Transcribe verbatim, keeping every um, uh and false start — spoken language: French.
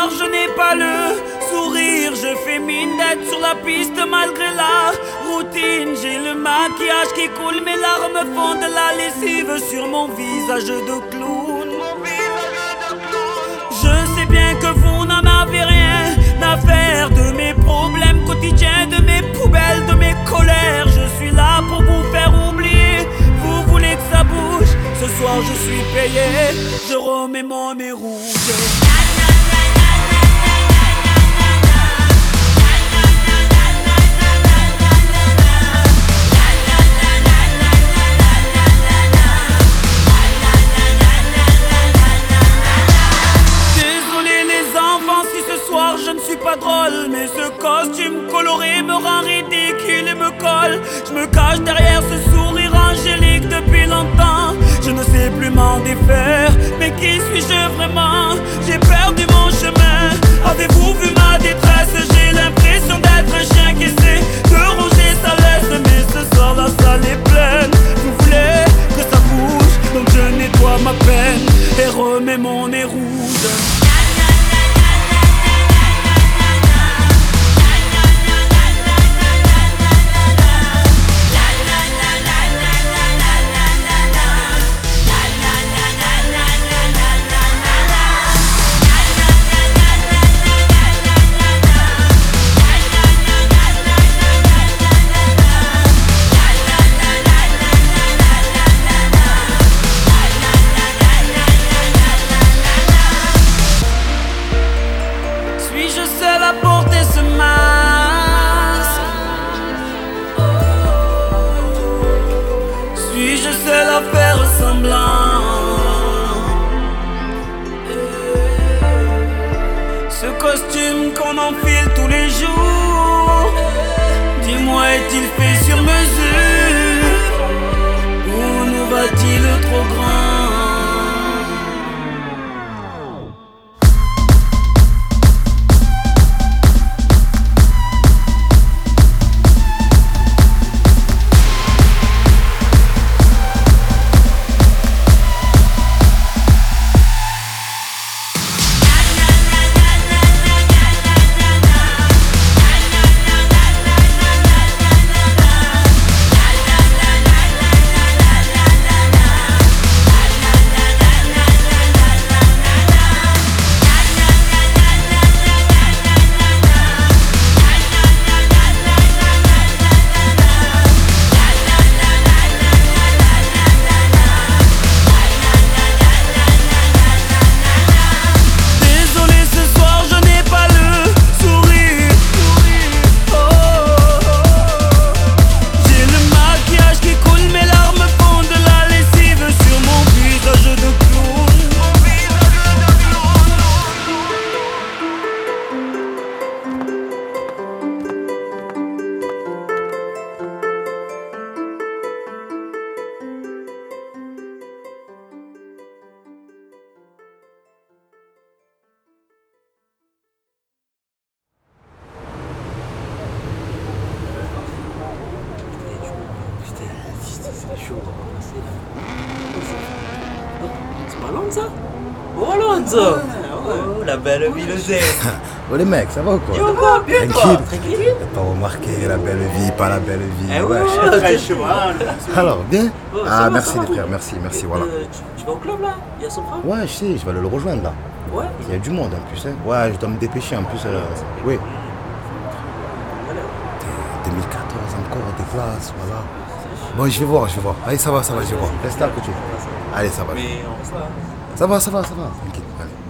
soir je n'ai pas le sourire. Je fais mine d'être sur la piste malgré la routine. J'ai le maquillage qui coule, mes larmes font de la lessive sur mon visage de clown. Je sais bien que vous n'en avez rien à faire de mes problèmes quotidiens, de mes poubelles, de mes colères. Je suis là pour vous faire oublier. Vous voulez que ça bouge? Ce soir je suis payé, je remets mon nez rouge. Je ne suis pas drôle, mais ce costume coloré me rend ridicule et me colle. Je me cache derrière ce sourire angélique depuis longtemps. Je ne sais plus m'en défaire, mais qui suis-je vraiment? J'ai perdu mon chemin. Avez-vous vu ma détresse? J'ai l'impression d'être un chien qui essaie de ronger sa laisse. Mais ce soir la salle est pleine. Vous voulez que ça bouge, donc je nettoie ma peine et remets mon nez rouge. Suis-je seul à faire semblant? Ce costume qu'on enfile tous les jours, dis-moi, est-il fait sur mesure? Ou nous va-t-il trop grand? C'est pas Alonso? Oh Alonso! Oh la belle vie, le zé! Oh les mecs, ça va ou quoi? Yo quoi, bien toi? Tranquille. T'as pas remarqué la belle vie, pas la belle vie. Eh ouais, ouais. Alors, bien? Oh, Ah, va, merci va, les frères, merci, merci, voilà. Euh, tu, tu vas au club là? Il y a son frère? Ouais, je sais, je vais aller le rejoindre là. Ouais. Il y a du monde en plus, hein. Ouais, je dois me dépêcher en plus. Euh, oui. deux mille quatorze encore, des places, voilà. Bon, je vais voir, je vais voir. Allez, ça va, ça va, je vais voir. Reste là à côté. Allez, ça va. Mais on reste là. Ça va, ça va, ça va. Tranquille, allez.